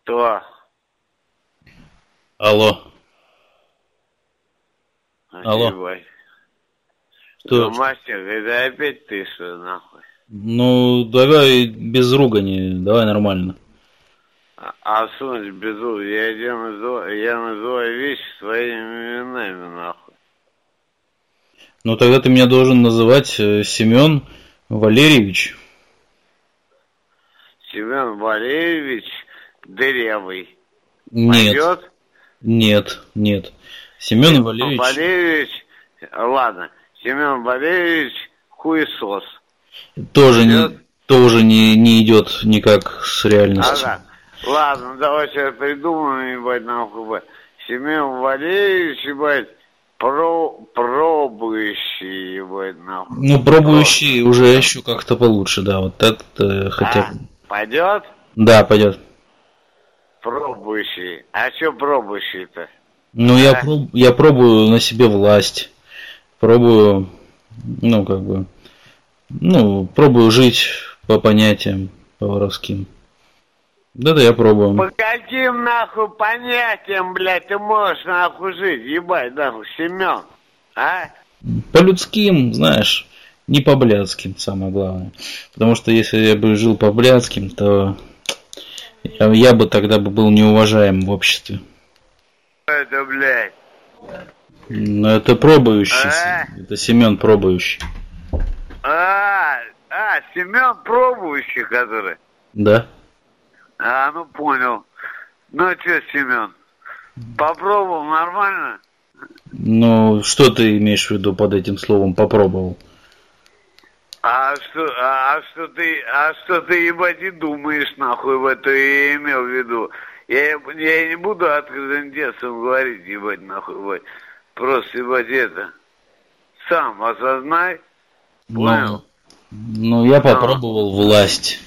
Кто? Алло. Алло. Ебать. Что? Мастер, это опять ты что, нахуй? Ну, давай без ругани, давай нормально. А сунь безу, я называю вещи своими именами, нахуй. Ну, тогда ты меня должен называть Семен Валерьевич. Семен Валерьевич Дырявый. Нет. Пойдет? Нет. Семен Валерьевич. Валерьевич, ладно. Семен Валерьевич Хуесос. Тоже не идет никак с реальностью. Ага. Ладно, давай сейчас придумаем, ебать, нахуй. Семен Валерьевич, ебать, пробующий, ебать, нахуй. Ну, пробующий уже еще как-то получше, да. Вот это хотя бы. Пойдет? Да, пойдет. Пробующий. А что пробующий-то? Ну, я пробую на себе власть. Пробую, пробую жить по понятиям, по воровским. Да, я пробую. По каким, нахуй, понятиям, блядь, ты можешь, нахуй, жить, ебать, нахуй, Семен, а? По людским, знаешь, не по блядским, самое главное. Потому что если я бы жил по блядским, то я бы тогда был неуважаем в обществе. Это, блядь. Ну, это пробующий. Это Семен пробующий. Семен пробующий, который. Да. Ну понял. Ну что, Семен, попробовал нормально? Ну, что ты имеешь в виду под этим словом попробовал? А что ты, ебать, и думаешь, нахуй, в это я имел в виду? Я не буду открытым текстом говорить, ебать, нахуй, ебать. Просто, ебать, это. Сам осознай. Понял? Ну, я попробовал власть.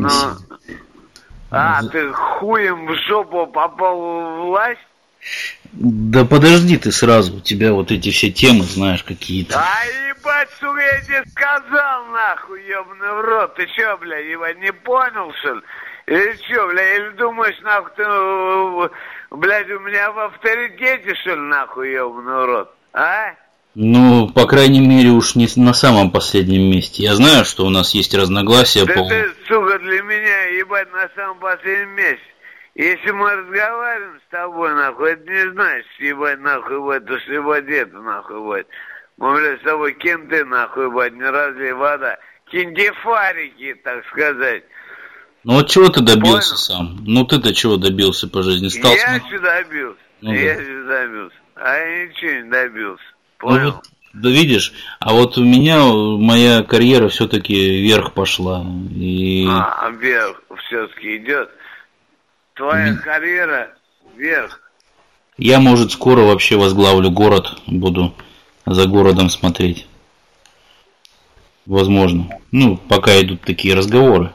Ты хуем в жопу попал в власть? Да подожди ты сразу, у тебя вот эти все темы, знаешь, какие-то. Ебать, сука, я тебе сказал, нахуй, ебаный в рот. Ты чё, блядь, ебать, не понял, что ли? Или чё, блядь, или думаешь, нахуй, ты, блядь, у меня в авторитете, что ли, нахуй, ебаный в рот, а? Ну, по крайней мере, уж не на самом последнем месте. Я знаю, что у нас есть разногласия Да ты, сука, для меня, ебать, на самом последнем месте. Если мы разговариваем с тобой, нахуй, это не значит, ебать, нахуй, ебать, то что, ебать, это, нахуй, ебать. Мы, блядь, с тобой кенты, нахуй, ебать, не разлей вода. Киндефарики, так сказать. Ну, вот чего ты добился сам? Ну, ты-то чего добился по жизни? Я что добился? Я что добился? А я ничего не добился. Понял? Ну, вот, да видишь, а вот у меня моя карьера все-таки вверх пошла. И... вверх все-таки идет. Твоя карьера вверх. Я, может, скоро вообще возглавлю город, буду за городом смотреть. Возможно. Ну, пока идут такие разговоры.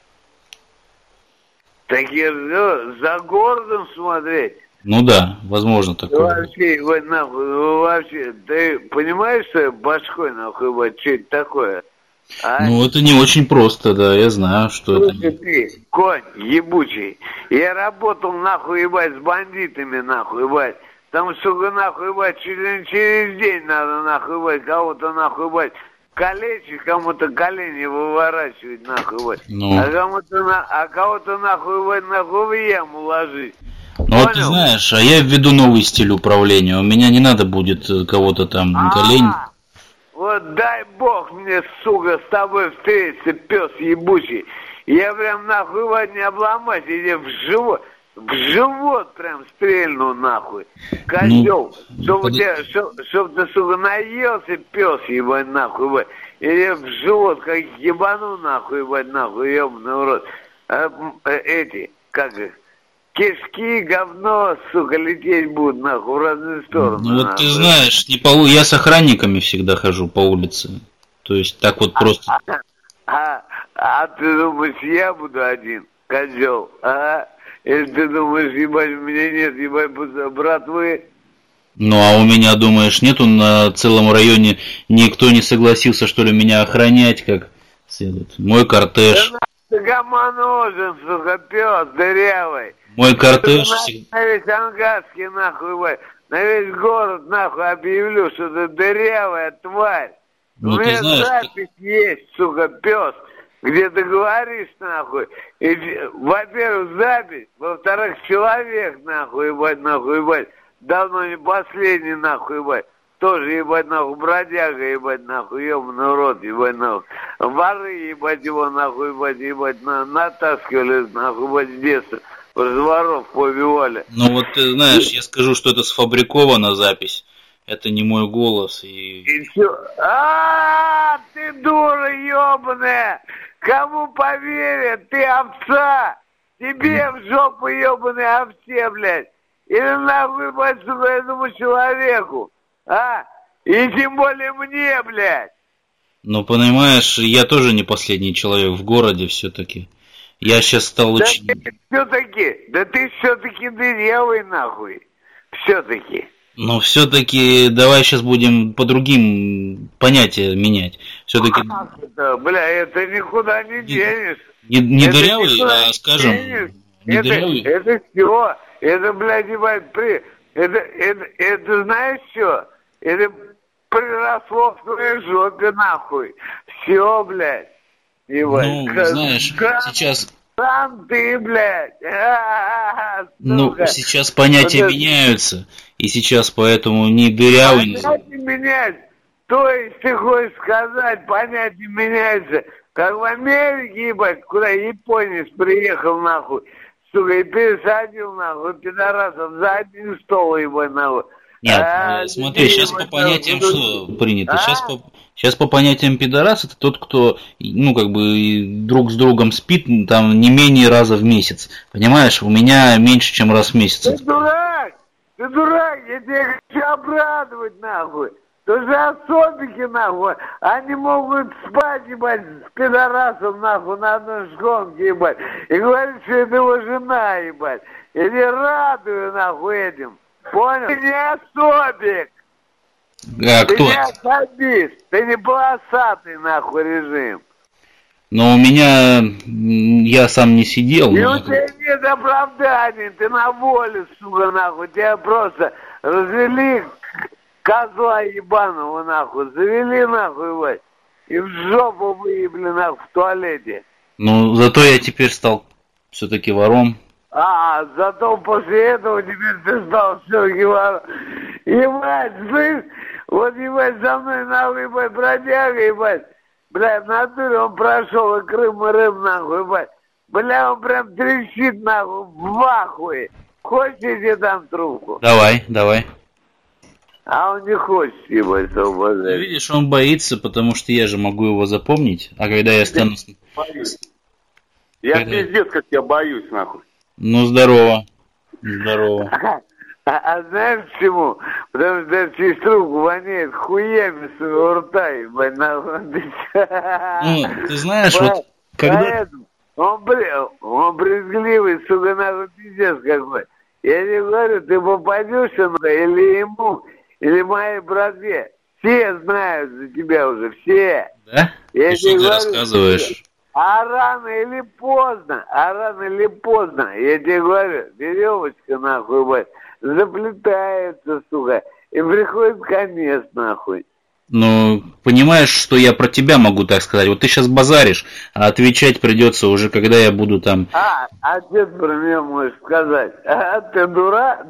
Такие за городом смотреть? Ну да, возможно такое. Вообще, ты понимаешь, что я башкой, нахуй, что это такое? Ну, это не очень просто, да, я знаю, что Слушай, это... ты, конь ебучий, я работал, нахуй, ебать, с бандитами, нахуй, ебать. Там, сука, нахуй, ебать, чуть ли не через день надо, нахуй, ебать, кого-то, нахуй, ебать, калечить, кому-то колени выворачивать, нахуй, ебать. А кого-то, нахуй, ебать, нахуй, в яму ложить. Ну вот ты знаешь, а я введу новый стиль управления. У меня не надо будет кого-то там колень. Вот дай бог мне, сука, с тобой встретиться, пес ебучий. Я прям нахуй не обломать, иди в живот прям стрельну нахуй. Козел. Чтоб ты, сука, наелся, пес ебать нахуй, иди в живот, как ебану нахуй, ебать нахуй, ебаный в рот. Эти, как их? Кишки, говно, сука, лететь будут, нахуй, в разные стороны. Ну, вот ты знаешь, я с охранниками всегда хожу по улице. То есть так вот просто. А ты думаешь, я буду один, козел, а? Или ты думаешь, ебать, у меня нет, ебать, братвы? Ну, а у меня, думаешь, нету на целом районе, никто не согласился, что ли, меня охранять, как следует? Мой кортеж. Ты гомоножен, сука, пес дырявый. Мой кортеж... На весь Ангарский, нахуй, ебать, на весь город, нахуй, объявлю, что ты дырявая тварь. Ну, У ты меня знаешь, запись есть, сука, пес, где ты говоришь, нахуй. И, во-первых, запись, во-вторых, человек, нахуй, ебать, давно не последний, нахуй, ебать. Тоже, ебать, нахуй, бродяга, ебать, нахуй, ебаный рот, ебать, нахуй. Воры, ебать, его, нахуй, ебать, натаскивали, нахуй, ебать, с детства. Воров побивали. ну вот ты знаешь, я скажу, что это сфабрикована запись. Это не мой голос. И все. Ты дура ебаная! Кому поверят? Ты овца! Тебе в жопу ебаной овце, блядь! Или нахуй, блядь, сука, этому человеку? И тем более мне, блядь! Ну, понимаешь, я тоже не последний человек в городе все-таки. Я сейчас стал очень... ты все-таки дырявый, нахуй. Все-таки. Но все-таки давай сейчас будем по другим понятиям менять. Все-таки... Бля, это никуда не денешь. Не дырявый, а скажем... Не дырявый. Это все. Это, блядь, ебать, это знаешь что? Это приросло в твоей жопе, нахуй. Все, блядь. Ебать. Ну, знаешь, сейчас... Сам ты, блядь. Ну, сейчас понятия меняются. И сейчас поэтому не дырявый... Понятия меняются. То есть ты хочешь сказать, понятия меняются. Как в Америке, ебать, куда японец приехал, нахуй. Сука, и пересадил, нахуй, пидорасов за один стол, ебать, нахуй. Нет, смотри, сейчас по понятиям что принято? Сейчас по понятиям пидорас это тот, кто, ну, как бы, друг с другом спит, там, не менее раза в месяц. Понимаешь, у меня меньше, чем раз в месяц. Ты дурак, я тебя хочу обрадовать, нахуй. Тоже особики, нахуй, они могут спать, ебать, с пидорасом, нахуй, на одной шконке, ебать. И говорит, что это его жена, ебать. Я тебя радую, нахуй, этим. Понял? Ты не особик. А ты кто? Не особист. Ты не полосатый, нахуй, режим. Но у меня, я сам не сидел. И у тебя нет оправданий. Ты на воле, сука, нахуй. Тебя просто развели козла ебаного, нахуй. Завели, нахуй, ебать. И в жопу выебли, нахуй, в туалете. Ну, зато я теперь стал все-таки вором. Зато после этого теперь ты стал все-таки вором. Ебать, слышь, вот, ебать, за мной, нахуй, ебать, бродяга, ебать. Бля, в натуре он прошел и Крым, и Рым, нахуй, ебать. Бля, он прям трещит, нахуй, в ахуе. Хочешь, я дам трубку? Давай. Он не хочет, ебать, освобождать. Видишь, он боится, потому что я же могу его запомнить. А когда я стану... Я пиздец, как я боюсь, нахуй. Ну, здорово. Знаешь почему? Потому что через трубку воняет хуями своего рта, ебать, нахуй. Ну, ты знаешь, вот когда... Он брезгливый, сука, нахуй, пиздец какой. Я тебе говорю, ты попадешься, или ему, или моей братье. Все знают за тебя уже, все. Да? Я что ты рассказываешь? А рано или поздно, я тебе говорю, веревочка, нахуй, бать, заплетается, сука, и приходит конец, нахуй. Ну, понимаешь, что я про тебя могу так сказать. Вот ты сейчас базаришь, а отвечать придется уже, когда я буду там... А что ты про меня можешь сказать? Ты дура?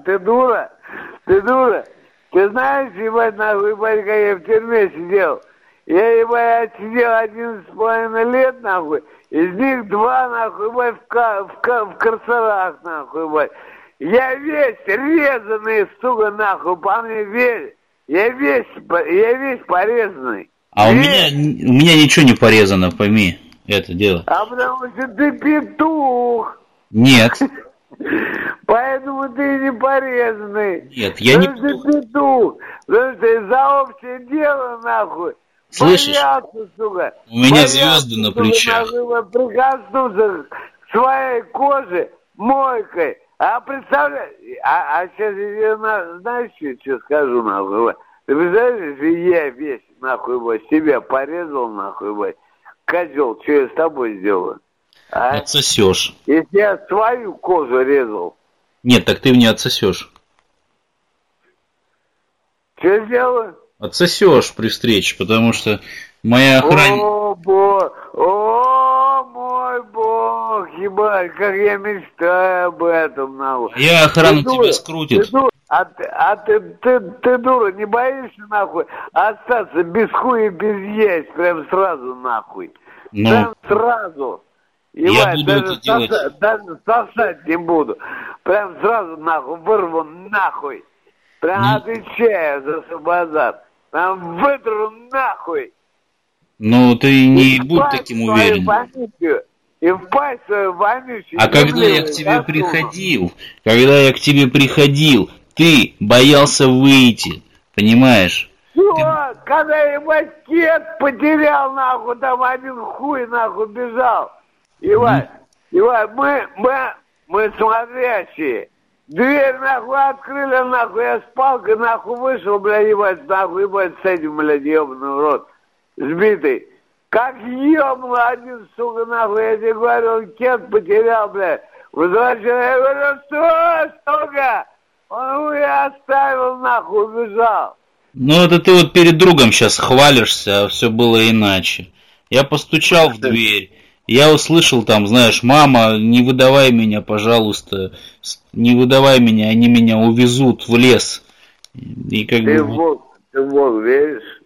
Ты знаешь, ебать, нахуй, ебать, как я в тюрьме сидел? Я, ебать, сидел 11,5 лет, нахуй, из них 2, нахуй, ебать, в карцерах, нахуй, ебать. Я весь резанный, сука, нахуй, по мне верь. Я весь порезанный. А у меня ничего не порезано, пойми, это дело. Потому что ты петух. Нет. Поэтому ты не порезанный. Нет, я не петух. Ты петух. Потому что за общее дело, нахуй. Слышишь? Боятся, сука. У меня звезды на плечах. Прикоснуться к своей коже мойкой. А представляешь, сейчас я знаешь, что скажу, нахуй, ты представляешь, если я весь, нахуй, себя порезал, нахуй, козел, что я с тобой сделаю? А? Отсосешь. Если я свою кожу резал. Нет, так ты мне отсосешь. Что сделаю? Отсосешь при встрече, потому что моя охрана... О, мой бог, ебать, как я мечтаю об этом, нахуй. Я охрана тебя скрутит. Ты, дура, не боишься, нахуй, остаться без хуя, без есть, прям сразу, нахуй. Ну, прям сразу. Я буду это делать. Даже сосать не буду. Прям сразу, нахуй, вырву нахуй. Прям отвечаю за свой базар. Прям вытру нахуй. Ну, ты не будь таким уверен. И в пасть свою вонючую. А когда я к тебе приходил, ты боялся выйти, понимаешь? Что? Когда я макет потерял, нахуй, там один хуй, нахуй, бежал. Иван, мы смотрящие. Дверь, нахуй, открыли, нахуй, я с палкой, нахуй, вышел, блядь, ебать, нахуй, ебать, с этим, блядь, ебаный в рот, сбитый. Как ебнул один, сука, нахуй, я тебе говорю, он кет потерял, блядь. Возвращаю, я говорю, что, сука? Он меня оставил, нахуй, убежал. Ну, это ты вот перед другом сейчас хвалишься, а все было иначе. Я постучал в дверь. Я услышал там, знаешь, мама, не выдавай меня, пожалуйста, не выдавай меня, они меня увезут в лес. И как ты бы... в Бог веришь?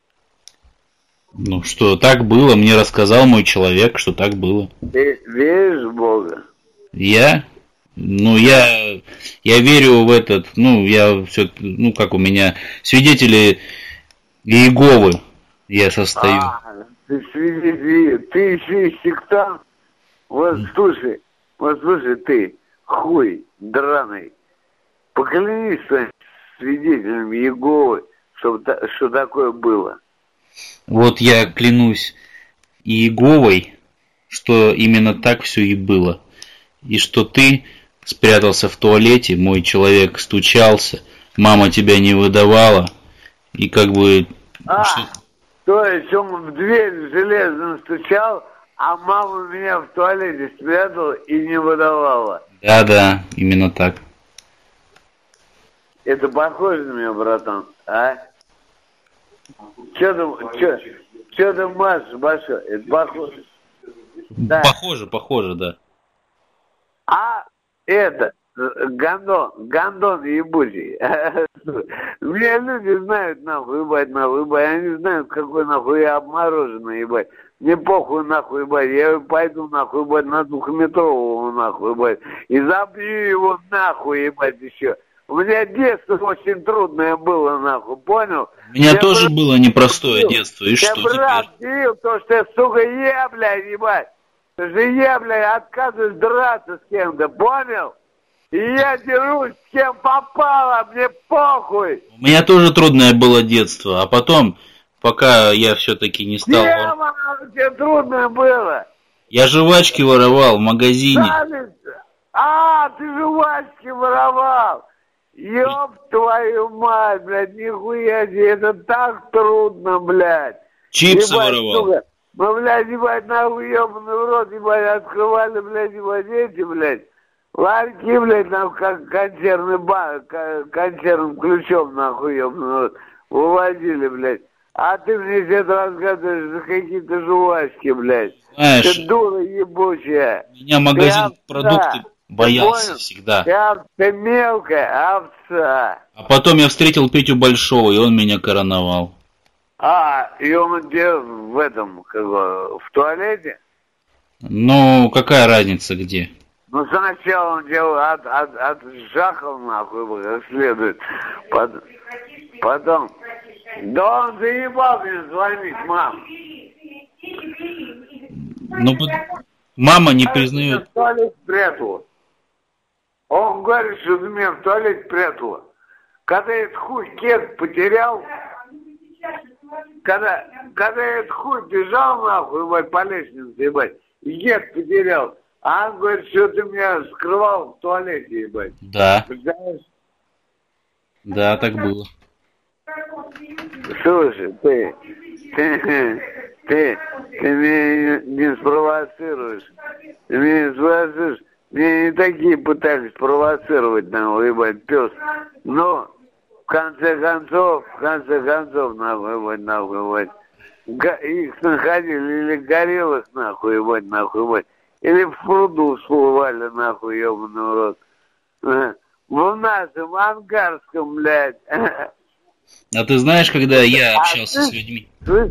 Ну что, так было, мне рассказал мой человек, что так было. Ты веришь в Бога? Я? Ну, я верю в этот, ну, я все, ну, как у меня, свидетели Иеговы я состою. Ты свидетель, ты еще и сектант. Вот слушай, ты, хуй драный, поклянись своим свидетелям Иеговы, что такое было. Вот я клянусь Иеговой, что именно так все и было. И что ты спрятался в туалете, мой человек стучался, мама тебя не выдавала, и как бы... То есть он в дверь железно стучал, а мама меня в туалете спрятала и не выдавала. Да, именно так. Это похоже на меня, братан, а? Че ты машешь, Баша? Это похоже. Да. Похоже, да. А это, гондон ебучий. Меня люди знают, нахуй, ебать, они знают, какой, нахуй, я обмороженный, ебать. Мне похуй, нахуй, ебать, я пойду, нахуй, ебать, на 2-метрового, нахуй, ебать, и забью его, нахуй, ебать, еще. У меня детство очень трудное было, нахуй, понял? У меня тоже было непростое детство, и что теперь? Я бил, то, что я, сука, ебать. Ты же я, блядь, отказываюсь драться с кем-то, понял? И я дерусь с кем попало, мне похуй. У меня тоже трудное было детство, а потом, пока я все-таки не стал... Чем оно тебе трудное было? Я жвачки воровал в магазине. Ты жвачки воровал. Ёб твою мать, блядь, нихуя себе, это так трудно, блядь. Чипсы воровал. Сука. Мы, блядь, ебать, нахуй, ебаный в рот, ебать, открывали, блядь, ебать, эти, блядь, ларьки, блядь, нахуй, как консервным ключом, нахуй, ебаный в рот, выводили, блядь. А ты мне сейчас рассказываешь за какие-то жвачки, блядь. Знаешь, ты дура ебучая. Меня магазин продукты боялся всегда. Ты мелкая овца. А потом я встретил Петю Большого, и он меня короновал. И он где в этом, в туалете? Ну, какая разница где? Ну, сначала он делал отжахал, нахуй, как следует. Потом... Да он заебал мне звонить, мам. Ну, мама не признает. В туалет спрятала. Он говорит, что ты меня в туалет спрятала. Когда этот хуй кет потерял... Когда этот хуй бежал, нахуй, ебать, по лестнице, ебать, и кет потерял, а он говорит, что ты меня скрывал в туалете, ебать. Да. Представляешь? Да, так было. Слушай, Ты меня не спровоцируешь. Ты меня не спровоцируешь. Меня не такие пытались спровоцировать, нахуй, ебать, пес. Но, в конце концов, нахуй, ебать. Их находили или горелых, нахуй, ебать. Или в пруду всплывали, нахуй, ебаный урод. В нашем Ангарском, блядь. А ты знаешь, когда я общался с людьми?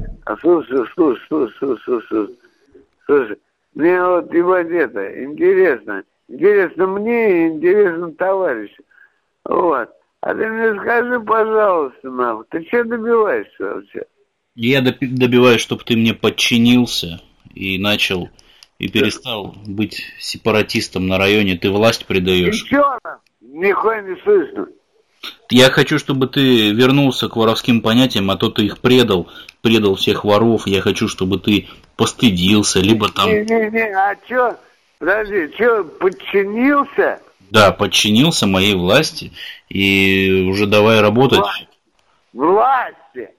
Слушай, мне вот, ебать, это, интересно. Интересно мне и интересно товарищу. Вот. А ты мне скажи, пожалуйста, нахуй, ты что добиваешься вообще? Я добиваюсь, чтобы ты мне подчинился и начал, и перестал быть сепаратистом на районе. Ты власть предаешь. Еще раз, нихуя не слышно. Я хочу, чтобы ты вернулся к воровским понятиям, а то ты их предал всех воров. Я хочу, чтобы ты постыдился, либо там... Не, а чё? Подожди, чё, подчинился? Да, подчинился моей власти и уже давай работать. Власти.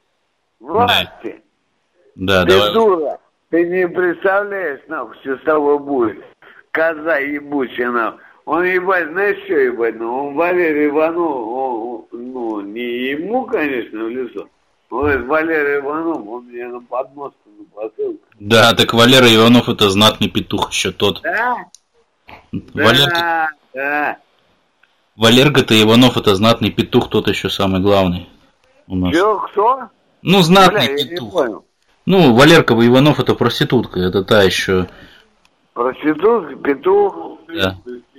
Да, ты давай. дура, ты не представляешь, нахуй, что с тобой будет. Коза ебучая, нахуй. Он, ебать, знаешь что, ебать, ну, он Валерий Иванов, ну, не ему, конечно, в лицо. Ой, Валерий Иванов, он мне на подмостку напосыл. Да, так Валера Иванов это знатный петух еще тот. Да? Валерка... Да. Валерка-то Иванов это знатный петух, тот еще самый главный у нас. Чё, кто? Ну, знатный Бля, петух. Я не понял. Ну, Валерка Иванов это проститутка, это та еще. Проститутка, петух? Да.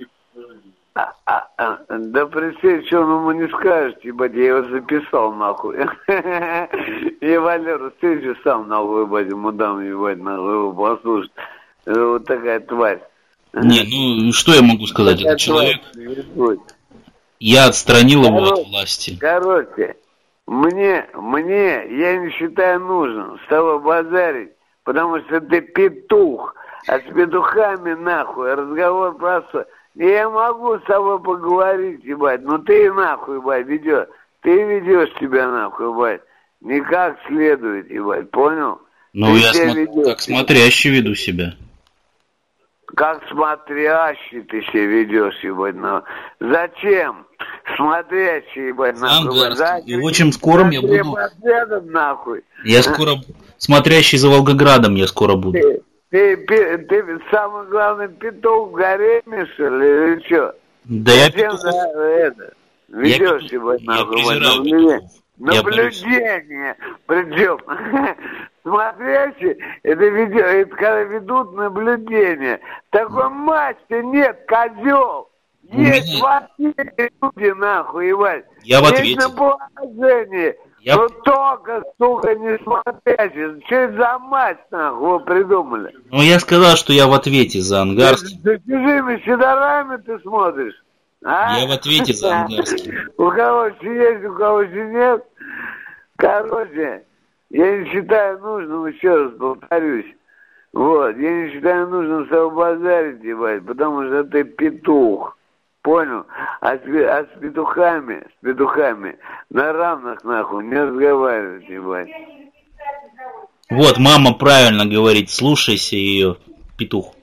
Да присесть, что он ему не скажет, ебать, я его записал, нахуй. И Валеру встречу сам, нахуй, ебать, ему дам, ебать, нахуй, его послушать. Вот такая тварь. Не, ну, что я могу сказать, этот человек... Я отстранил его от власти. Короче, мне, я не считаю нужным с тобой базарить, потому что ты петух, а с петухами, нахуй, разговор просто... Я могу с тобой поговорить, ебать, но ты нахуй, ебать, ведешь. Ты ведешь себя нахуй, ебать. Не как следует, ебать, понял? Ну, ты я как смотрящий веду себя. Как смотрящий ты себя ведешь, ебать, нахуй. Зачем? Смотрящий, ебать, нахуй. И очень скоро я буду... Нахуй. Я скоро... Смотрящий за Волгоградом я скоро буду. Ты самый главный петух в гареме, что ли, или что? Да я петух. Ведешь его нахуй. Наблюдение. Причем, смотрящий, это когда ведут наблюдение. Такой масти нет, козел. Есть вообще люди, нахуй, ебать. Я в ответе. Есть на положении. Ну только, сука, не смотрящий. Что это за мать, нахуй, вы придумали? Ну, я сказал, что я в ответе за Ангарский. За чужими щедорами ты смотришь? А? Я в ответе за Ангарский. У кого есть, у кого нет. Короче, я не считаю нужным, еще раз повторюсь. Вот, я не считаю нужным с тобой базарить, ебать, потому что ты петух. Понял? А с петухами на равных, нахуй, не разговаривать, ебать. Вот, мама правильно говорит, слушайся ее, петух.